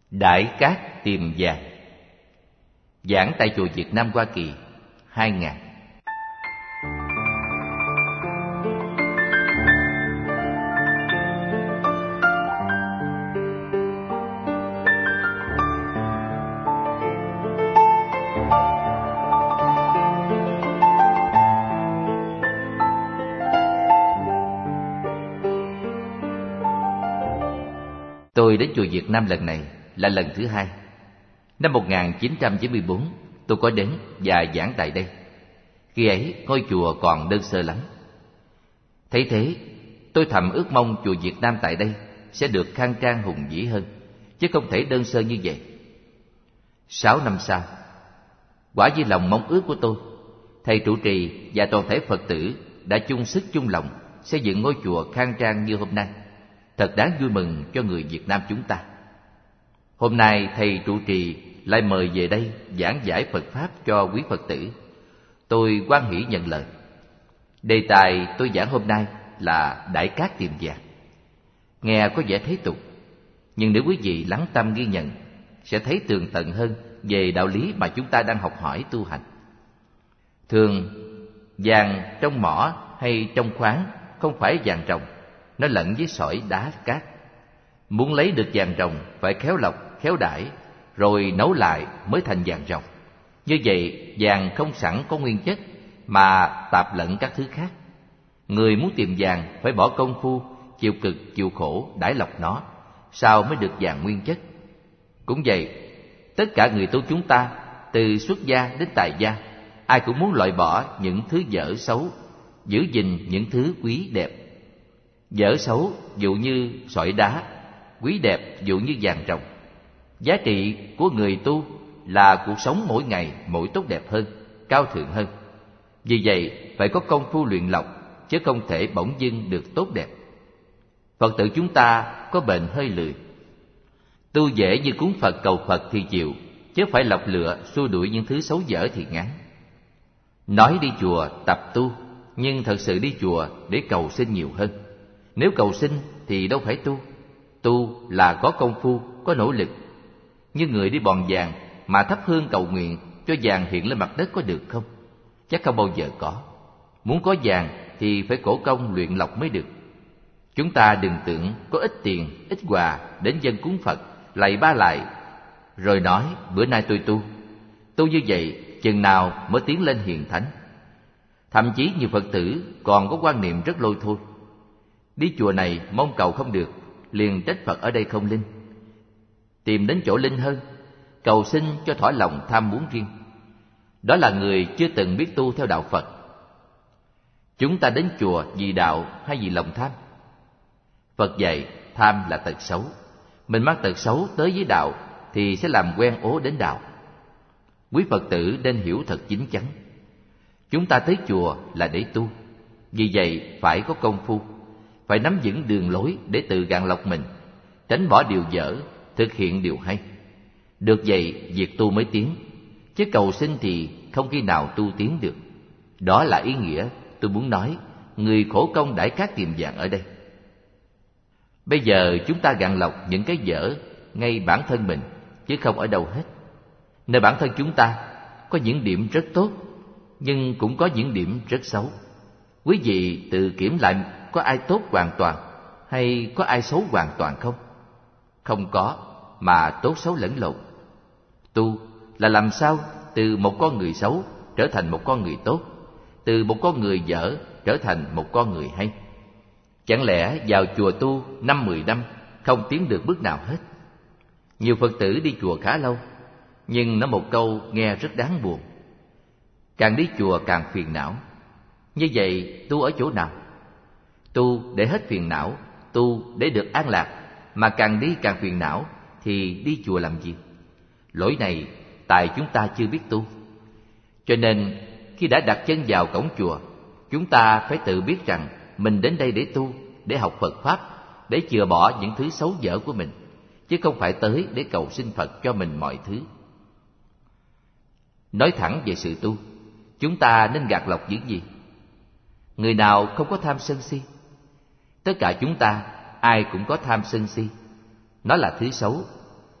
Đại Cát Tiềm Vàng. Giảng tại chùa Việt Nam Hoa Kỳ 2000. Tôi đến chùa Việt Nam lần này là lần thứ hai. Năm 1994, tôi có đến và giảng tại đây. Khi ấy, ngôi chùa còn đơn sơ lắm. Thấy thế, tôi thầm ước mong chùa Việt Nam tại đây sẽ được khang trang hùng vĩ hơn, chứ không thể đơn sơ như vậy. 6 năm sau, quả như lòng mong ước của tôi, thầy trụ trì và toàn thể Phật tử đã chung sức chung lòng xây dựng ngôi chùa khang trang như hôm nay. Thật đáng vui mừng cho người Việt Nam chúng ta. Hôm nay thầy trụ trì lại mời về đây giảng giải Phật Pháp cho quý Phật tử. Tôi hoan hỷ nhận lời. Đề tài tôi giảng hôm nay là Đại Cát Tiềm Vàng. Nghe có vẻ thế tục, nhưng nếu quý vị lắng tâm ghi nhận, sẽ thấy tường tận hơn về đạo lý mà chúng ta đang học hỏi tu hành. Thường, vàng trong mỏ hay trong khoáng không phải vàng ròng, nó lẫn với sỏi đá cát. Muốn lấy được vàng ròng phải khéo lọc, khéo đãi, rồi nấu lại mới thành vàng ròng. Như vậy, vàng không sẵn có nguyên chất, mà tạp lẫn các thứ khác. Người muốn tìm vàng phải bỏ công phu, chịu cực, chịu khổ, đãi lọc nó, sao mới được vàng nguyên chất. Cũng vậy, tất cả người tu chúng ta, từ xuất gia đến tài gia, ai cũng muốn loại bỏ những thứ dở xấu, giữ gìn những thứ quý đẹp. Dở xấu dụ như sỏi đá, quý đẹp dụ như vàng ròng. Giá trị của người tu là cuộc sống mỗi ngày mỗi tốt đẹp hơn, cao thượng hơn. Vì vậy phải có công phu luyện lọc, chứ không thể bỗng dưng được tốt đẹp. Phật tử chúng ta có bệnh hơi lười. Tu dễ như cúng Phật cầu Phật thì chịu, chứ phải lọc lựa xua đuổi những thứ xấu dở thì ngán. Nói đi chùa tập tu, nhưng thật sự đi chùa để cầu xin nhiều hơn. Nếu cầu xin thì đâu phải tu. Tu là có công phu, có nỗ lực. Như người đi bòn vàng mà thắp hương cầu nguyện cho vàng hiện lên mặt đất có được không? Chắc không bao giờ có. Muốn có vàng thì phải khổ công luyện lọc mới được. Chúng ta đừng tưởng có ít tiền, ít quà đến dâng cúng Phật, lạy ba lại, rồi nói bữa nay tôi tu. Tu như vậy chừng nào mới tiến lên hiền thánh. Thậm chí nhiều Phật tử còn có quan niệm rất lôi thôi. Đi chùa này mong cầu không được, liền trách Phật ở đây không linh. Tìm đến chỗ linh hơn, cầu xin cho thỏa lòng tham muốn riêng. Đó là người chưa từng biết tu theo đạo Phật. Chúng ta đến chùa vì đạo hay vì lòng tham? Phật dạy tham là tật xấu. Mình mang tật xấu tới với đạo thì sẽ làm quen ố đến đạo. Quý Phật tử nên hiểu thật chín chắn. Chúng ta tới chùa là để tu. Vì vậy phải có công phu, phải nắm vững đường lối để tự gạn lọc mình, tránh bỏ điều dở, thực hiện điều hay. Được vậy, việc tu mới tiến, chứ cầu xin thì không khi nào tu tiến được. Đó là ý nghĩa tôi muốn nói người khổ công đãi cát tiềm vàng ở đây. Bây giờ chúng ta gạn lọc những cái dở ngay bản thân mình, chứ không ở đâu hết. Nơi bản thân chúng ta có những điểm rất tốt, nhưng cũng có những điểm rất xấu. Quý vị tự kiểm lại, có ai tốt hoàn toàn hay có ai xấu hoàn toàn không? Không có, mà tốt xấu lẫn lộn. Tu là làm sao từ một con người xấu trở thành một con người tốt, từ một con người dở trở thành một con người hay. Chẳng lẽ vào chùa tu 5-10 năm không tiến được bước nào hết? Nhiều Phật tử đi chùa khá lâu, nhưng nói một câu nghe rất đáng buồn: càng đi chùa càng phiền não. Như vậy tu ở chỗ nào? Tu để hết phiền não, tu để được an lạc, mà càng đi càng phiền não thì đi chùa làm gì? Lỗi này tại chúng ta chưa biết tu. Cho nên khi đã đặt chân vào cổng chùa, chúng ta phải tự biết rằng mình đến đây để tu, để học Phật Pháp, để chừa bỏ những thứ xấu dở của mình, chứ không phải tới để cầu xin Phật cho mình mọi thứ. Nói thẳng về sự tu, chúng ta nên gạt lọc những gì? Người nào không có tham sân si? Tất cả chúng ta ai cũng có tham sân si. Nó là thứ xấu.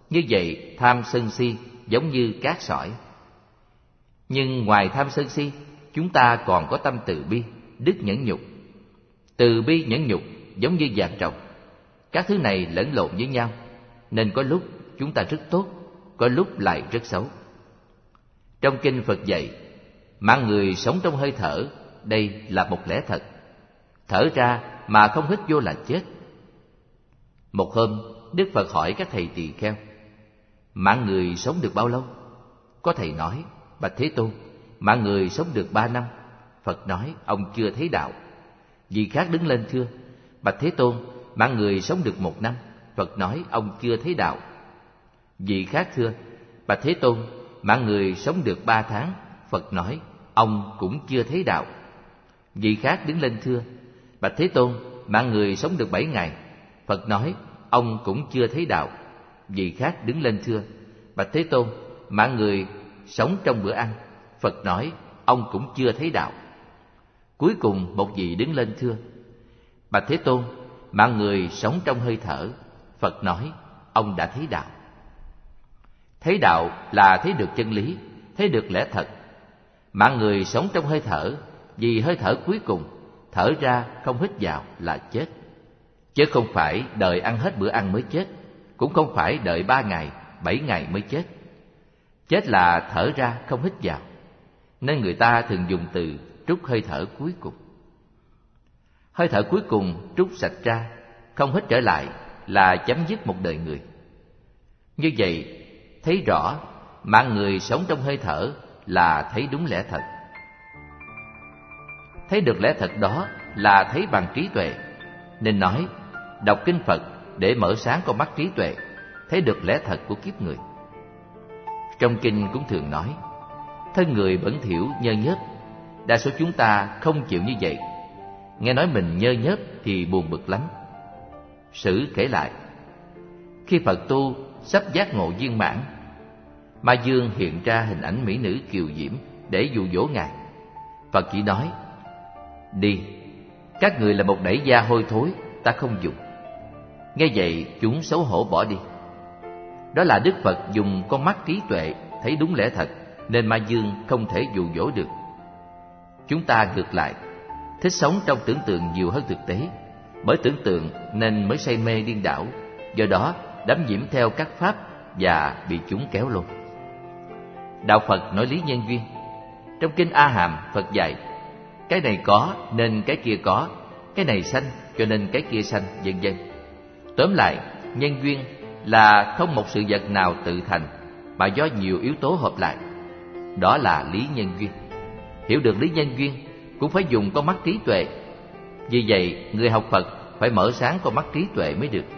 Như vậy tham sân si giống như cát sỏi. Nhưng ngoài tham sân si, chúng ta còn có tâm từ bi, đức nhẫn nhục. Từ bi nhẫn nhục giống như vàng ròng. Các thứ này lẫn lộn với nhau, nên có lúc chúng ta rất tốt, có lúc lại rất xấu. Trong kinh Phật dạy, mạng người sống trong hơi thở, đây là một lẽ thật. Thở ra mà không hít vô là chết. Một hôm, Đức Phật hỏi các thầy tỳ kheo, mạng người sống được bao lâu? Có thầy nói, bạch Thế Tôn, mạng người sống được 3 năm. Phật nói, ông chưa thấy đạo. Vị khác đứng lên thưa, bạch Thế Tôn, mạng người sống được 1 năm. Phật nói, ông chưa thấy đạo. Vị khác thưa, bạch Thế Tôn, mạng người sống được 3 tháng. Phật nói, ông cũng chưa thấy đạo. Vị khác đứng lên thưa, bạch Thế Tôn, mạng người sống được 7 ngày. Phật nói, ông cũng chưa thấy đạo. Vị khác đứng lên thưa, bạch Thế Tôn, mạng người sống trong bữa ăn. Phật nói, ông cũng chưa thấy đạo. Cuối cùng một vị đứng lên thưa, bạch Thế Tôn, mạng người sống trong hơi thở. Phật nói, ông đã thấy đạo. Thấy đạo là thấy được chân lý, thấy được lẽ thật. Mạng người sống trong hơi thở, vì hơi thở cuối cùng, thở ra không hít vào là chết. Chứ không phải đợi ăn hết bữa ăn mới chết, cũng không phải đợi 3 ngày, 7 ngày mới chết. Chết là thở ra không hít vào, nên người ta thường dùng từ trút hơi thở cuối cùng. Hơi thở cuối cùng trút sạch ra, không hít trở lại là chấm dứt một đời người. Như vậy, thấy rõ mạng người sống trong hơi thở là thấy đúng lẽ thật. Thấy được lẽ thật đó là thấy bằng trí tuệ. Nên nói, đọc kinh Phật để mở sáng con mắt trí tuệ, thấy được lẽ thật của kiếp người. Trong kinh cũng thường nói, thân người bẩn thỉu nhơ nhớp. Đa số chúng ta không chịu như vậy. Nghe nói mình nhơ nhớp thì buồn bực lắm. Sử kể lại, khi Phật tu sắp giác ngộ viên mãn, Ma Dương hiện ra hình ảnh mỹ nữ kiều diễm để dụ dỗ Ngài. Phật chỉ nói, đi, các người là một đẩy da hôi thối, ta không dùng. Nghe vậy chúng xấu hổ bỏ đi. Đó là Đức Phật dùng con mắt trí tuệ thấy đúng lẽ thật, nên Ma Dương không thể dụ dỗ được. Chúng ta ngược lại, thích sống trong tưởng tượng nhiều hơn thực tế. Bởi tưởng tượng nên mới say mê điên đảo, do đó đắm nhiễm theo các pháp và bị chúng kéo lôi. Đạo Phật nói lý nhân duyên. Trong kinh A Hàm, Phật dạy, cái này có nên cái kia có, cái này sanh cho nên cái kia sanh, vân vân. Tóm lại, nhân duyên là không một sự vật nào tự thành, mà do nhiều yếu tố hợp lại. Đó là lý nhân duyên. Hiểu được lý nhân duyên cũng phải dùng con mắt trí tuệ. Vì vậy, người học Phật phải mở sáng con mắt trí tuệ mới được.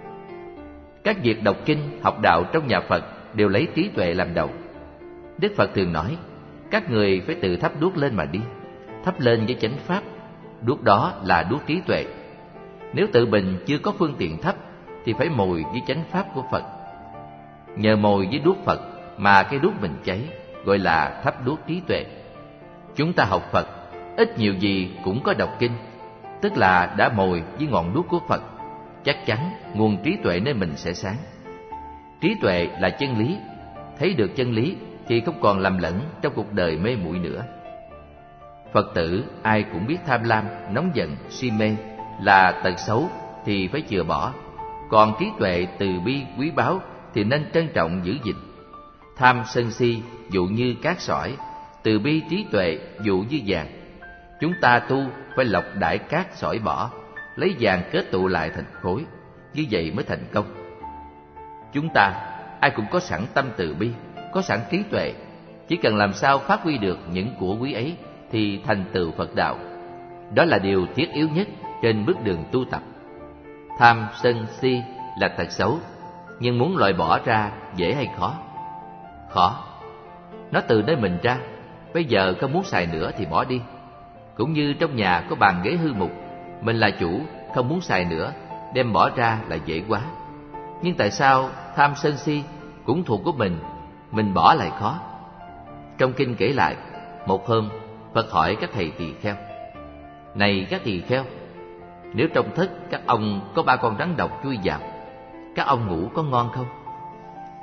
Các việc đọc kinh, học đạo trong nhà Phật đều lấy trí tuệ làm đầu. Đức Phật thường nói, các người phải tự thắp đuốc lên mà đi, thắp lên với chánh pháp, đuốc đó là đuốc trí tuệ. Nếu tự mình chưa có phương tiện thắp, thì phải mồi với chánh pháp của Phật. Nhờ mồi với đuốc Phật mà cái đuốc mình cháy, gọi là thắp đuốc trí tuệ. Chúng ta học Phật, ít nhiều gì cũng có đọc kinh, tức là đã mồi với ngọn đuốc của Phật. Chắc chắn nguồn trí tuệ nơi mình sẽ sáng. Trí tuệ là chân lý, thấy được chân lý thì không còn lầm lẫn trong cuộc đời mê muội nữa. Phật tử ai cũng biết tham lam, nóng giận, si mê là tật xấu thì phải chừa bỏ. Còn trí tuệ, từ bi, quý báu thì nên trân trọng giữ gìn. Tham sân si dụ như cát sỏi, từ bi trí tuệ dụ như vàng. Chúng ta tu phải lọc đại cát sỏi bỏ, lấy vàng kết tụ lại thành khối, như vậy mới thành công. Chúng ta ai cũng có sẵn tâm từ bi, có sẵn trí tuệ, chỉ cần làm sao phát huy được những của quý ấy thì thành tựu Phật đạo. Đó là điều thiết yếu nhất trên bước đường tu tập. Tham sân si là tật xấu, nhưng muốn loại bỏ ra dễ hay khó? Khó. Nó từ nơi mình ra, bây giờ không muốn xài nữa thì bỏ đi. Cũng như trong nhà có bàn ghế hư mục, mình là chủ, không muốn xài nữa, đem bỏ ra là dễ quá. Nhưng tại sao tham sân si cũng thuộc của mình bỏ lại khó? Trong kinh kể lại, một hôm Phật hỏi các thầy tỳ kheo, này các tỳ kheo, nếu trong thất các ông có 3 con rắn độc chui vào, các ông ngủ có ngon không?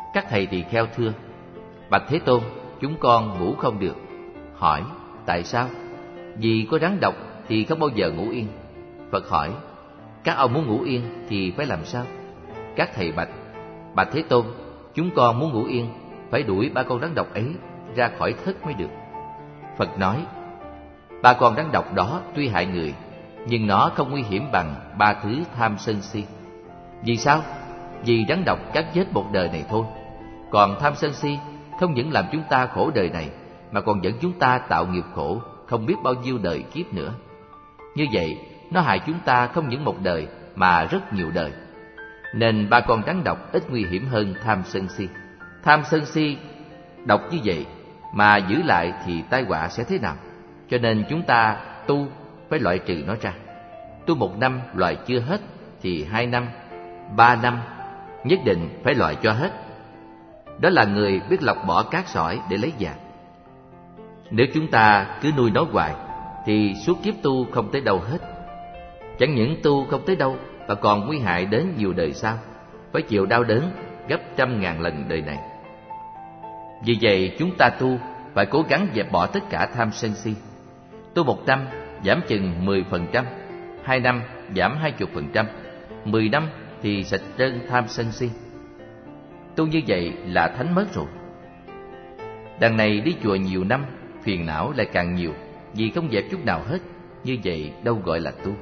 Các thầy tỳ kheo thưa: Bạch Thế Tôn, chúng con ngủ không được. Hỏi: Tại sao? Vì có rắn độc thì không bao giờ ngủ yên. Phật hỏi: Các ông muốn ngủ yên thì phải làm sao? Các thầy bạch: Bạch Thế Tôn, chúng con muốn ngủ yên, phải đuổi 3 con rắn độc ấy ra khỏi thất mới được. Phật nói: 3 con rắn độc đó tuy hại người, nhưng nó không nguy hiểm bằng 3 thứ tham sân si. Vì sao? Vì rắn độc cắn chết một đời này thôi. Còn tham sân si không những làm chúng ta khổ đời này, mà còn dẫn chúng ta tạo nghiệp khổ không biết bao nhiêu đời kiếp nữa. Như vậy, nó hại chúng ta không những một đời mà rất nhiều đời. Nên 3 con rắn độc ít nguy hiểm hơn tham sân si. Tham sân si độc như vậy mà giữ lại thì tai họa sẽ thế nào? Cho nên chúng ta tu phải loại trừ nó ra. Tu 1 năm loại chưa hết thì 2 năm, 3 năm nhất định phải loại cho hết. Đó là người biết lọc bỏ cát sỏi để lấy vàng. Nếu chúng ta cứ nuôi nó hoài thì suốt kiếp tu không tới đâu hết. Chẳng những tu không tới đâu mà còn nguy hại đến nhiều đời sau, phải chịu đau đớn gấp 100.000 lần đời này. Vì vậy chúng ta tu phải cố gắng dẹp bỏ tất cả tham sân si. Tu 1 năm giảm chừng 10%, 2 năm giảm 20%, 10 năm thì sạch trơn tham sân si. Tu như vậy là thánh mất rồi. Đằng này đi chùa nhiều năm, phiền não lại càng nhiều, vì không dẹp chút nào hết. Như vậy đâu gọi là tu.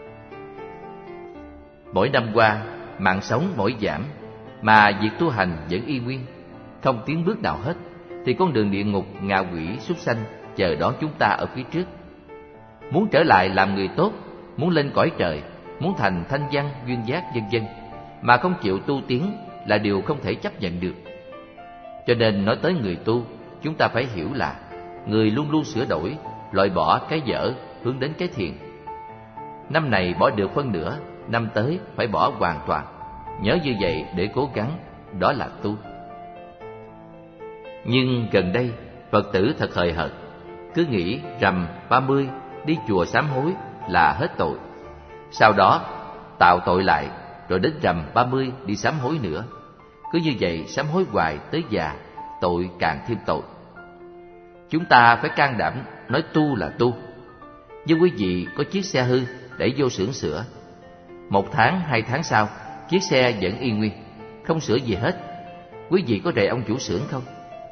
Mỗi năm qua, mạng sống mỗi giảm, mà việc tu hành vẫn y nguyên, không tiến bước nào hết, thì con đường địa ngục, ngạ quỷ, súc sanh chờ đón chúng ta ở phía trước. Muốn trở lại làm người tốt, muốn lên cõi trời, muốn thành thanh văn, duyên giác, vân vân, mà không chịu tu tiến là điều không thể chấp nhận được. Cho nên nói tới người tu, chúng ta phải hiểu là người luôn luôn sửa đổi, loại bỏ cái dở, hướng đến cái thiện. Năm này bỏ được phân nửa, năm tới phải bỏ hoàn toàn. Nhớ như vậy để cố gắng, đó là tu. Nhưng gần đây, Phật tử thật hời hợt, cứ nghĩ rằm 30 đi chùa sám hối là hết tội. Sau đó tạo tội lại, rồi đến rằm 30 đi sám hối nữa. Cứ như vậy sám hối hoài tới già, tội càng thêm tội. Chúng ta phải can đảm nói tu là tu. Như quý vị có chiếc xe hư đẩy vô xưởng sửa, 1 tháng, 2 tháng sau, chiếc xe vẫn y nguyên, không sửa gì hết. Quý vị có rầy ông chủ xưởng không?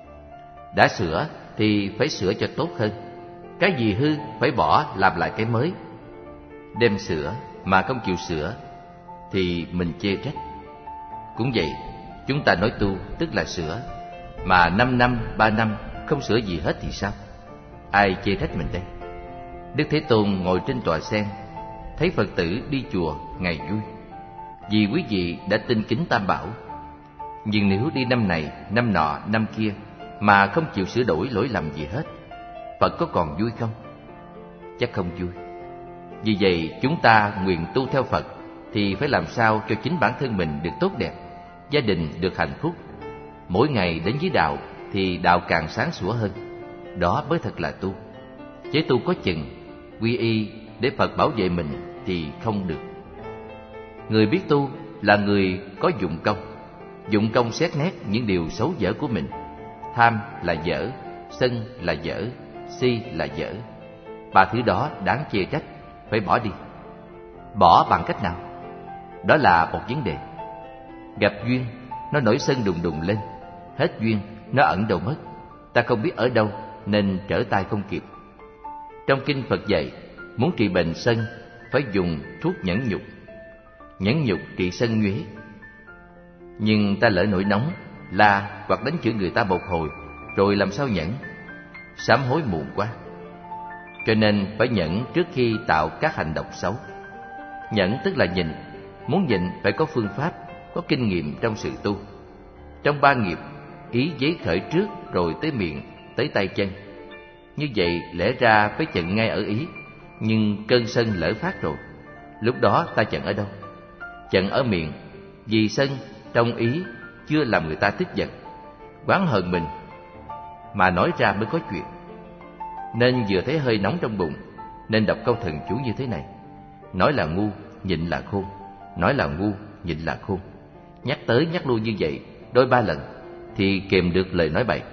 Đã sửa thì phải sửa cho tốt hơn. Cái gì hư phải bỏ, làm lại cái mới. Đem sửa mà không chịu sửa thì mình chê trách. Cũng vậy, chúng ta nói tu tức là sửa, mà 5 năm, 3 năm không sửa gì hết thì sao? Ai chê trách mình đây? Đức Thế Tôn ngồi trên tòa sen, thấy Phật tử đi chùa ngày vui, vì quý vị đã tin kính Tam Bảo. Nhưng nếu đi năm này, năm nọ, năm kia mà không chịu sửa đổi lỗi lầm gì hết, Phật có còn vui không? Chắc không vui. Vì vậy chúng ta nguyện tu theo Phật thì phải làm sao cho chính bản thân mình được tốt đẹp, gia đình được hạnh phúc. Mỗi ngày đến với đạo thì đạo càng sáng sủa hơn. Đó mới thật là tu. Chứ tu có chừng, quy y để Phật bảo vệ mình thì không được. Người biết tu là người có dụng công. Dụng công xét nét những điều xấu dở của mình. Tham là dở, sân là dở, si là dở. 3 thứ đó đáng chê trách, phải bỏ đi. Bỏ bằng cách nào? Đó là một vấn đề. Gặp duyên, nó nổi sân đùng đùng lên. Hết duyên, nó ẩn đâu mất. Ta không biết ở đâu nên trở tay không kịp. Trong kinh Phật dạy, muốn trị bệnh sân phải dùng thuốc nhẫn nhục. Nhẫn nhục trị sân nhuế. Nhưng ta lỡ nổi nóng, la hoặc đánh chửi người ta một hồi, rồi làm sao nhẫn? Sám hối muộn quá. Cho nên phải nhẫn trước khi tạo các hành động xấu. Nhẫn tức là nhịn. Muốn nhịn phải có phương pháp, có kinh nghiệm trong sự tu. Trong 3 nghiệp, ý giấy khởi trước, rồi tới miệng, tới tay chân. Như vậy lẽ ra phải chận ngay ở ý, nhưng cơn sân lỡ phát rồi. Lúc đó ta chận ở đâu? Chận ở miệng, vì sân trong ý chưa làm người ta tức giận, oán hờn mình, mà nói ra mới có chuyện. Nên vừa thấy hơi nóng trong bụng, nên đọc câu thần chú như thế này: nói là ngu, nhịn là khôn. Nói là ngu, nhịn là khôn. Nhắc tới nhắc lui như vậy đôi 3 lần, thì kìm được lời nói bậy.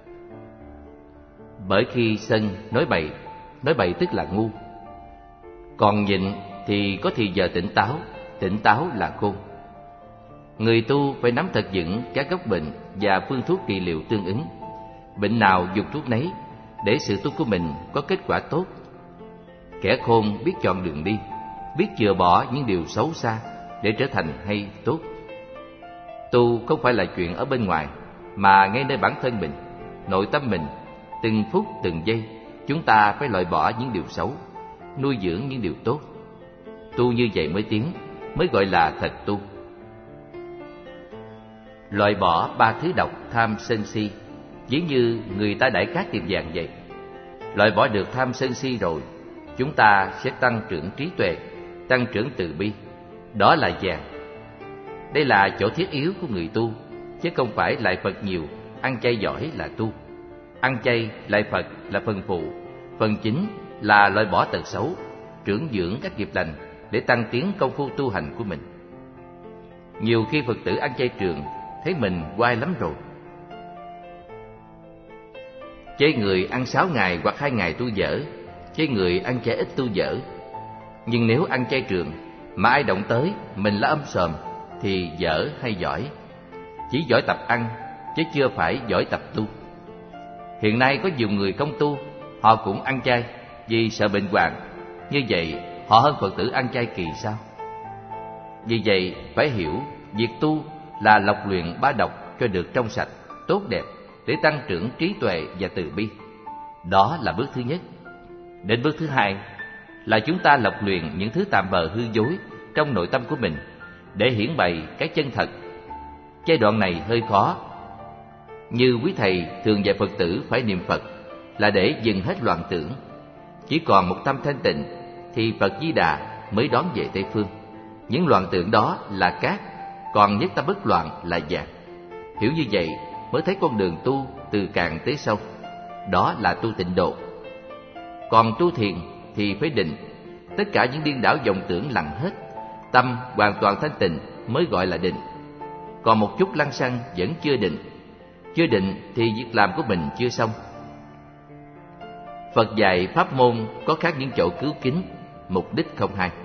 Bởi khi sân nói bậy tức là ngu. Còn nhịn thì có thì giờ tỉnh táo là khôn. Người tu phải nắm thật vững các gốc bệnh và phương thuốc trị liệu tương ứng. Bệnh nào dùng thuốc nấy để sự tu của mình có kết quả tốt. Kẻ khôn biết chọn đường đi, biết chừa bỏ những điều xấu xa để trở thành hay tốt. Tu không phải là chuyện ở bên ngoài, mà ngay nơi bản thân mình, nội tâm mình. Từng phút từng giây chúng ta phải loại bỏ những điều xấu, nuôi dưỡng những điều tốt. Tu như vậy mới tiến, mới gọi là thật tu. Loại bỏ 3 thứ độc tham sân si, ví như người ta đãi cát tìm vàng vậy. Loại bỏ được tham sân si rồi, chúng ta sẽ tăng trưởng trí tuệ, tăng trưởng từ bi. Đó là vàng. Đây là chỗ thiết yếu của người tu, chứ không phải lại Phật nhiều, ăn chay giỏi là tu. Ăn chay lại Phật là phần phụ, phần chính là loại bỏ tật xấu, trưởng dưỡng các nghiệp lành để tăng tiến công phu tu hành của mình. Nhiều khi Phật tử ăn chay trường thấy mình oai lắm rồi. Chê người ăn 6 ngày hoặc 2 ngày tu dở, chê người ăn chay ít tu dở. Nhưng nếu ăn chay trường mà ai động tới mình là sòm thì dở hay giỏi? Chỉ giỏi tập ăn chứ chưa phải giỏi tập tu. Hiện nay có nhiều người không tu, họ cũng ăn chay vì sợ bệnh hoạn. Như vậy họ hơn Phật tử ăn chay kỳ sao? Vì vậy phải hiểu việc tu là lọc luyện 3 độc cho được trong sạch, tốt đẹp để tăng trưởng trí tuệ và từ bi. Đó là bước thứ nhất. Đến bước thứ hai là chúng ta lọc luyện những thứ tạm bợ hư dối trong nội tâm của mình để hiển bày cái chân thật. Giai đoạn này hơi khó. Như quý thầy thường dạy Phật tử phải niệm Phật là để dừng hết loạn tưởng. Chỉ còn một tâm thanh tịnh thì Phật Di Đà mới đón về Tây Phương. Những loạn tưởng đó là cát, còn nhất tâm bất loạn là vàng. Hiểu như vậy mới thấy con đường tu từ cạn tới sâu. Đó là tu tịnh độ. Còn tu thiền thì phải định. Tất cả những điên đảo vọng tưởng lặng hết, tâm hoàn toàn thanh tịnh mới gọi là định. Còn một chút lăng xăng vẫn chưa định. Chưa định thì việc làm của mình chưa xong. Phật dạy pháp môn có khác những chỗ cứu kính, mục đích không hai.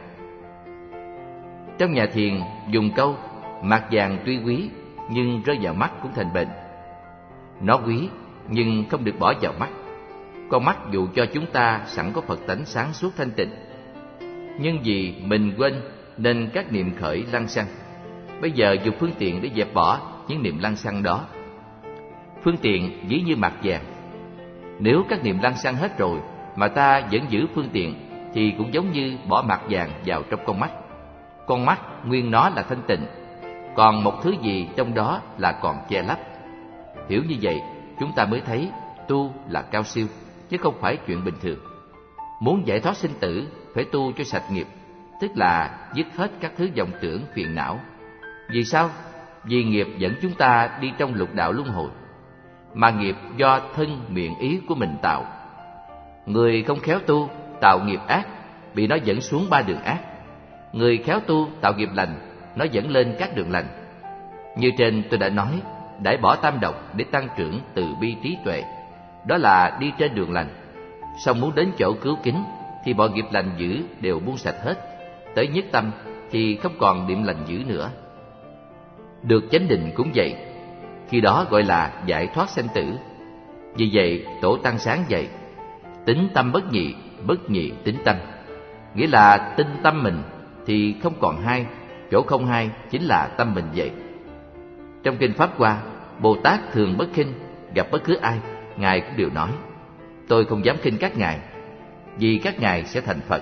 Trong nhà thiền dùng câu mạt vàng tuy quý nhưng rơi vào mắt cũng thành bệnh. Nó quý nhưng không được bỏ vào mắt. Con mắt dù cho chúng ta sẵn có Phật tánh sáng suốt thanh tịnh, nhưng vì mình quên nên các niệm khởi lăng xăng. Bây giờ dùng phương tiện để dẹp bỏ những niệm lăng xăng đó. Phương tiện ví như mặt vàng. Nếu các niệm lăng xăng hết rồi mà ta vẫn giữ phương tiện thì cũng giống như bỏ mặt vàng vào trong con mắt. Con mắt nguyên nó là thanh tịnh, còn một thứ gì trong đó là còn che lấp. Hiểu như vậy chúng ta mới thấy tu là cao siêu, chứ không phải chuyện bình thường. Muốn giải thoát sinh tử phải tu cho sạch nghiệp, tức là dứt hết các thứ vọng tưởng phiền não. Vì sao? Vì nghiệp dẫn chúng ta đi trong lục đạo luân hồi, mà nghiệp do thân miệng ý của mình tạo. Người không khéo tu tạo nghiệp ác, bị nó dẫn xuống 3 đường ác. Người khéo tu tạo nghiệp lành, nó dẫn lên các đường lành. Như trên tôi đã nói, đãi bỏ tam độc để tăng trưởng từ bi trí tuệ, đó là đi trên đường lành. Xong muốn đến chỗ cứu kính thì mọi nghiệp lành dữ đều buông sạch hết. Tới nhất tâm thì không còn niệm lành dữ nữa. Được chánh định cũng vậy, khi đó gọi là giải thoát sanh tử. Vì vậy Tổ Tăng sáng dạy tính tâm bất nhị tính tâm, nghĩa là tinh tâm mình thì không còn hai, chỗ không hai chính là tâm mình vậy. Trong kinh Pháp Hoa, Bồ Tát thường bất khinh, gặp bất cứ ai Ngài cũng đều nói: tôi không dám khinh các ngài, vì các ngài sẽ thành Phật.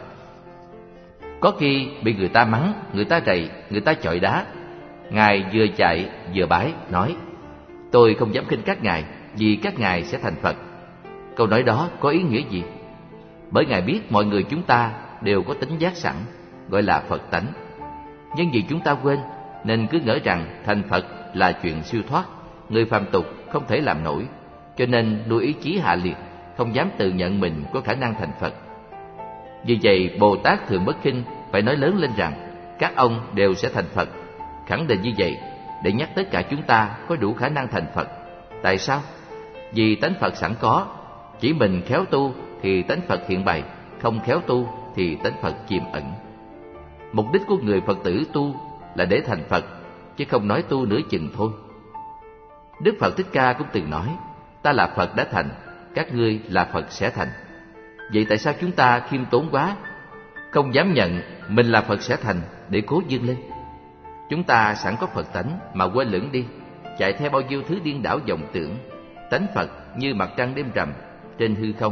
Có khi bị người ta mắng, người ta rầy, người ta chọi đá, Ngài vừa chạy vừa bái nói: tôi không dám khinh các ngài, vì các ngài sẽ thành Phật. Câu nói đó có ý nghĩa gì? Bởi Ngài biết mọi người chúng ta đều có tính giác sẵn, gọi là Phật tánh. Nhưng vì chúng ta quên nên cứ ngỡ rằng thành Phật là chuyện siêu thoát, người phàm tục không thể làm nổi, cho nên nuôi ý chí hạ liệt, không dám tự nhận mình có khả năng thành Phật. Vì vậy Bồ Tát thường bất khinh phải nói lớn lên rằng các ông đều sẽ thành Phật, khẳng định như vậy để nhắc tất cả chúng ta có đủ khả năng thành Phật, Tại sao? Vì tánh Phật sẵn có, chỉ mình khéo tu thì tánh Phật hiện bày, không khéo tu thì tánh Phật chìm ẩn. Mục đích của người Phật tử tu là để thành Phật, chứ không nói tu nửa chừng thôi. Đức Phật Thích Ca cũng từng nói, ta là Phật đã thành, các ngươi là Phật sẽ thành. Vậy tại sao chúng ta khiêm tốn quá, không dám nhận mình là Phật sẽ thành để cố vươn lên? Chúng ta sẵn có Phật tánh mà quên lửng đi, chạy theo bao nhiêu thứ điên đảo vọng tưởng. Tánh Phật như mặt trăng đêm rằm trên hư không.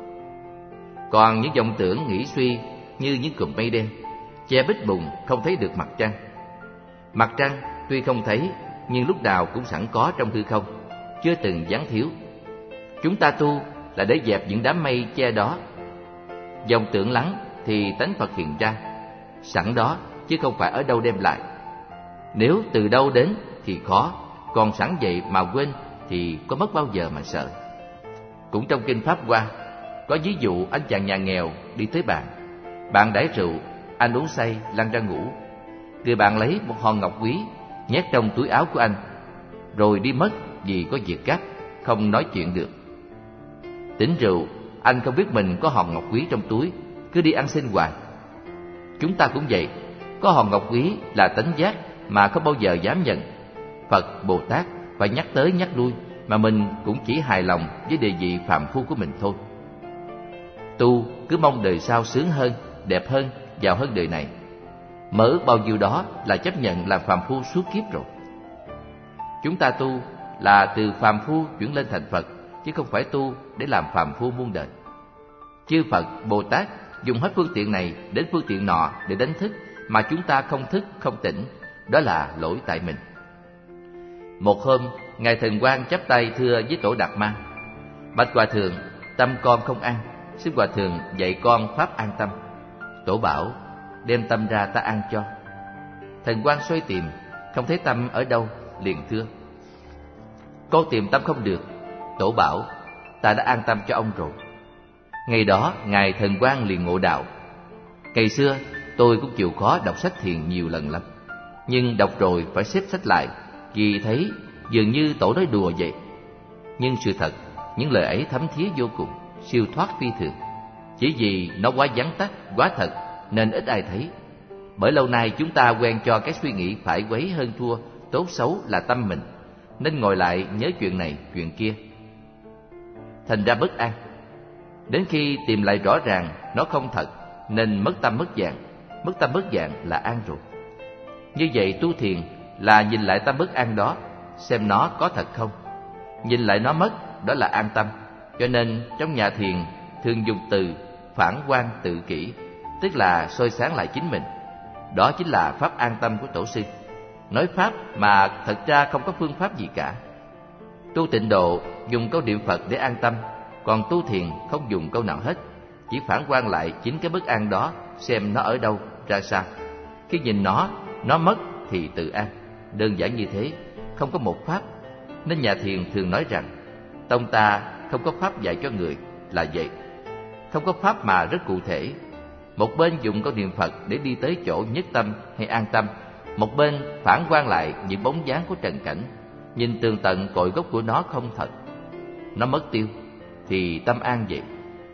Còn những vọng tưởng nghĩ suy như những cụm mây đen che bít bùng không thấy được mặt trăng. Mặt trăng tuy không thấy nhưng lúc nào cũng sẵn có trong hư không, chưa từng gián thiếu. Chúng ta tu là để dẹp những đám mây che đó. Vọng tưởng lắng thì tánh Phật hiện ra, sẵn đó chứ không phải ở đâu đem lại. Nếu từ đâu đến thì khó, còn sẵn vậy mà quên thì có mất bao giờ mà sợ. Cũng trong Kinh Pháp Hoa có ví dụ anh chàng nhà nghèo đi tới bàn. Bạn đãi rượu, anh uống say lăn ra ngủ. Người bạn lấy một hòn ngọc quý nhét trong túi áo của anh, rồi đi mất vì có việc gấp, không nói chuyện được. Tỉnh rượu, anh không biết mình có hòn ngọc quý trong túi, cứ đi ăn xin hoài. Chúng ta cũng vậy, có hòn ngọc quý là tánh giác mà không bao giờ dám nhận. Phật, Bồ Tát phải nhắc tới nhắc lui, mà mình cũng chỉ hài lòng với địa vị phàm phu của mình thôi. Tu cứ mong đời sau sướng hơn, đẹp hơn, giàu hơn đời này. Mơ ước bao nhiêu đó là chấp nhận làm phàm phu suốt kiếp rồi. Chúng ta tu là từ phàm phu chuyển lên thành Phật, chứ không phải tu để làm phàm phu muôn đời. Chư Phật, Bồ Tát dùng hết phương tiện này đến phương tiện nọ để đánh thức, mà chúng ta không thức, không tỉnh. Đó là lỗi tại mình. Một hôm, Ngài Thần Quang chắp tay thưa với Tổ Đạt Ma: Bạch Hòa Thượng, tâm con không an, xin Hòa Thượng dạy con pháp an tâm. Tổ bảo: đem tâm ra ta an cho. Thần Quang xoay tìm, không thấy tâm ở đâu, liền thưa: con tìm tâm không được. Tổ bảo: ta đã an tâm cho ông rồi. Ngày đó Ngài Thần Quang liền ngộ đạo. Ngày xưa tôi cũng chịu khó đọc sách thiền nhiều lần lắm, nhưng đọc rồi phải xếp sách lại, vì thấy dường như Tổ nói đùa vậy. Nhưng sự thật, những lời ấy thấm thía vô cùng, siêu thoát phi thường. Chỉ vì nó quá vắn tắt, quá thật nên ít ai thấy. Bởi lâu nay chúng ta quen cho cái suy nghĩ phải quấy hơn thua, tốt xấu là tâm mình, nên ngồi lại nhớ chuyện này chuyện kia, thành ra bất an. Đến khi tìm lại rõ ràng nó không thật, nên mất tâm mất dạng. Mất tâm mất dạng là an rồi. Như vậy tu thiền là nhìn lại tâm bất an đó, xem nó có thật không. Nhìn lại nó mất, đó là an tâm. Cho nên trong nhà thiền thường dùng từ phản quan tự kỷ, tức là soi sáng lại chính mình. Đó chính là pháp an tâm của Tổ sư. Nói pháp mà thật ra không có phương pháp gì cả. Tu tịnh độ dùng câu niệm Phật để an tâm, còn tu thiền không dùng câu nào hết, chỉ phản quan lại chính cái bất an đó, xem nó ở đâu, ra sao. Khi nhìn nó mất thì tự an. Đơn giản như thế, không có một pháp. Nên nhà thiền thường nói rằng tông ta không có pháp dạy cho người là vậy. Không có pháp mà rất cụ thể. Một bên dùng câu niệm Phật để đi tới chỗ nhất tâm hay an tâm, một bên phản quan lại những bóng dáng của trần cảnh, nhìn tường tận cội gốc của nó không thật. Nó mất tiêu thì tâm an vậy.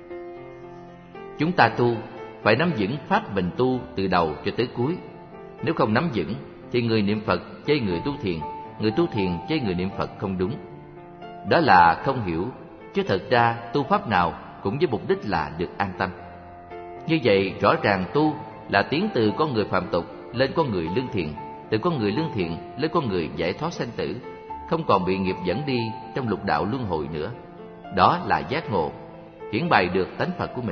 Chúng ta tu phải nắm vững pháp mình tu từ đầu cho tới cuối. Nếu không nắm vững thì người niệm Phật chê người tu thiền, người tu thiền chê người niệm Phật không đúng. Đó là không hiểu, chứ thật ra tu pháp nào cũng với mục đích là được an tâm. Như vậy rõ ràng tu là tiến từ con người phàm tục lên con người lương thiện, từ con người lương thiện lên con người giải thoát sanh tử, không còn bị nghiệp dẫn đi trong lục đạo luân hồi nữa. Đó là giác ngộ, hiển bày được tánh Phật của mình.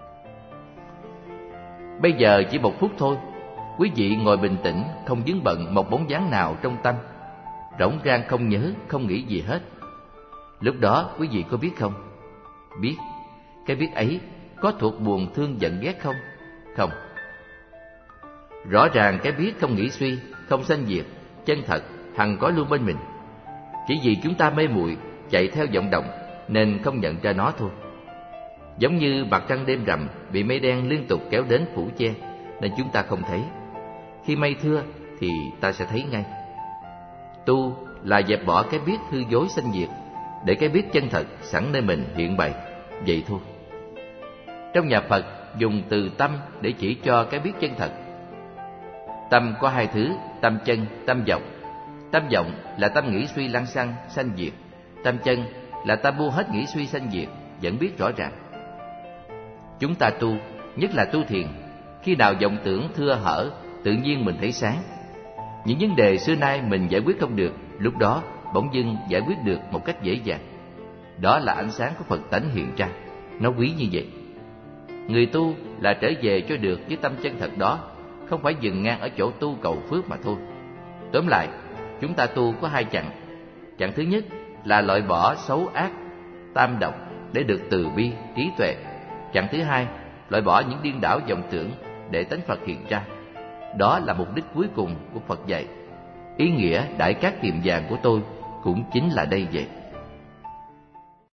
Bây giờ chỉ một phút thôi, quý vị ngồi bình tĩnh, không vướng bận một bóng dáng nào trong tâm, rỗng rang không nhớ, không nghĩ gì hết. Lúc đó quý vị có biết không? Biết. Cái biết ấy có thuộc buồn thương giận ghét không? Không. Rõ ràng cái biết không nghĩ suy, không sanh diệt, chân thật, hằng có luôn bên mình. Chỉ vì chúng ta mê muội chạy theo vọng động nên không nhận ra nó thôi. Giống như mặt trăng đêm rằm bị mây đen liên tục kéo đến phủ che, nên chúng ta không thấy. Khi mây thưa thì ta sẽ thấy ngay. Tu là dẹp bỏ cái biết hư dối sanh diệt, để cái biết chân thật sẵn nơi mình hiện bày, vậy thôi. Trong nhà Phật dùng từ tâm để chỉ cho cái biết chân thật. Tâm có hai thứ, tâm chân, tâm vọng. Tâm vọng là tâm nghĩ suy lăng xăng, sanh diệt. Tâm chân là tâm buông hết nghĩ suy sanh diệt, vẫn biết rõ ràng. Chúng ta tu, nhất là tu thiền, khi nào vọng tưởng thưa hở, tự nhiên mình thấy sáng. Những vấn đề xưa nay mình giải quyết không được, lúc đó bỗng dưng giải quyết được một cách dễ dàng. Đó là ánh sáng của Phật tánh hiện ra, nó quý như vậy. Người tu là trở về cho được với tâm chân thật đó, không phải dừng ngang ở chỗ tu cầu phước mà thôi. Tóm lại, chúng ta tu có hai chặng. Chặng thứ nhất là loại bỏ xấu ác, tam độc để được từ bi, trí tuệ. Chặng thứ hai, loại bỏ những điên đảo vọng tưởng để tánh Phật hiện ra. Đó là mục đích cuối cùng của Phật dạy. Ý nghĩa Đại Cát Kiềm Vàng của tôi cũng chính là đây vậy.